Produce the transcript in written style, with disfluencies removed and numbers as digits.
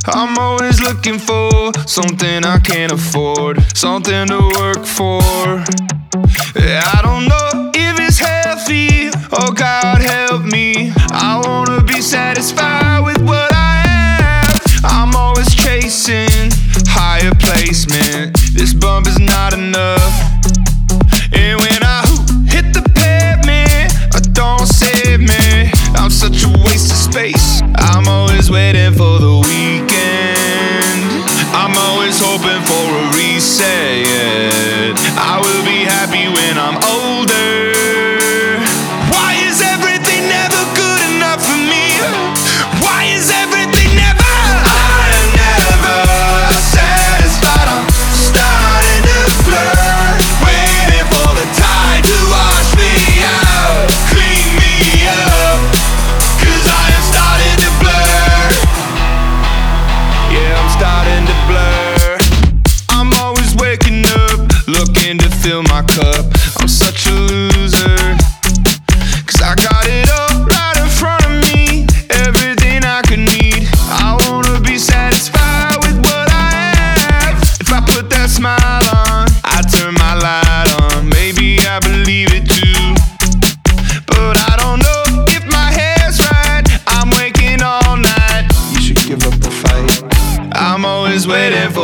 I'm always looking for something I can't afford, something to work for. Yeah, I don't know if it's healthy, oh God help me. I wanna be satisfied with what I have. I'm always chasing higher placement. This bump is not enough. And when I hit the pavement, don't save me. I'm such a waste of space. I'm always waiting for the weekend. I'm always hoping for a reset, yeah. I will be happy when I'm older. Why is everything never good enough for me? Why is everything never? I am never satisfied. I'm starting to blur, waiting for the tide to wash me out, clean me up, 'cause I am starting to blur. Yeah, I'm starting to blur. I'm always waking up, looking to fill my cup. I'm such a loser, 'cause I got it all right in front of me, everything I could need. I wanna be satisfied with what I have. If I put that smile on, I turn my light on. Maybe I believe it too, but I don't know if my hair's right. I'm waking all night. You should give up the fight. I'm always waiting for